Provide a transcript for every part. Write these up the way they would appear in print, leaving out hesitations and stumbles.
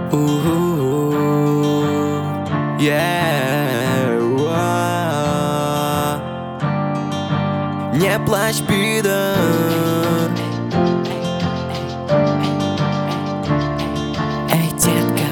Не плачь, пидор. Эй, детка.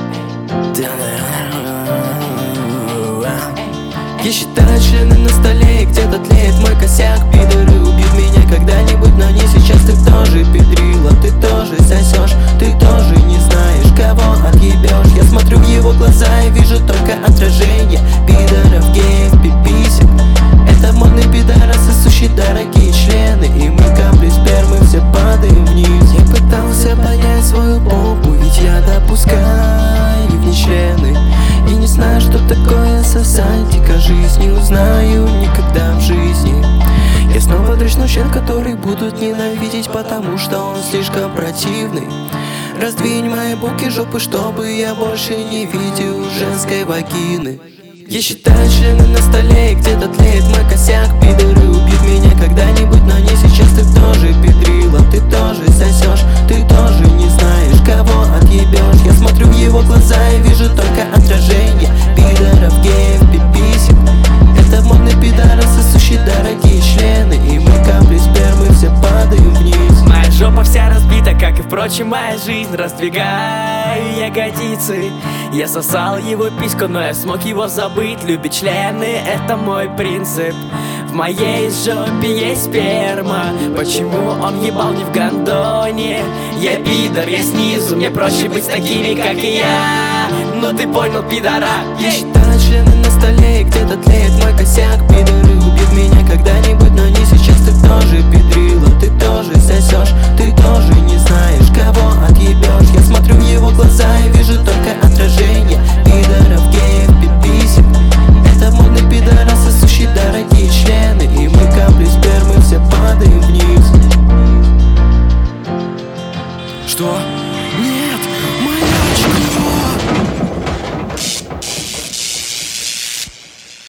Я считаю члены на столе, и где-то тлеет мой косяк. Пидоры убьют меня когда-нибудь, но не сейчас. Ты тоже педрила, ты тоже сосешь. Ты тоже не знаешь, кого отъебешь. Я смотрю в его глаза и вижу только отражение пидоров, геев, пиписек. Это модные пидорасы, сущие дорогие члены, и мы капли спермы все падаем вниз. Я пытался понять свою попу, ведь я допускаю в ней члены. И не знаю, что такое сосать, дико жизнь не узнаю никогда в жизни. Я снова дрочну член, который будут ненавидеть, потому что он слишком противный. Раздвинь мои буки жопы, чтобы я больше не видел женской вагины. Я считаю члены на столе, и где-то тлеет мой косяк. Пидоры убьют меня когда-нибудь, но не сейчас. Ты тоже педрила, ты тоже сосешь. Ты тоже не знаешь, кого отъебешь. Я смотрю в его глаза и вижу только отражение пидоров, геев, пиписек. Это модные пидорасы, сущие дорогие члены, и мы капли спермы все падаем вниз. Моя жопа вся разбита, как и впрочем моя жизнь. Раздвигаю ягодицы. Я сосал его письку, но я смог его забыть. Любить члены — это мой принцип. В моей жопе есть сперма. Почему он ебал не в гондоне? Я пидор, я снизу. Мне проще быть с такими, как и я. Ну ты понял, пидора. Я считаю члены на столе, и где-то тлеет мой косяк. Пидоры убьют меня когда-нибудь, но не сейчас. Ты тоже педрила, ты тоже сосешь. Ты тоже не знаешь, кого отъебешь.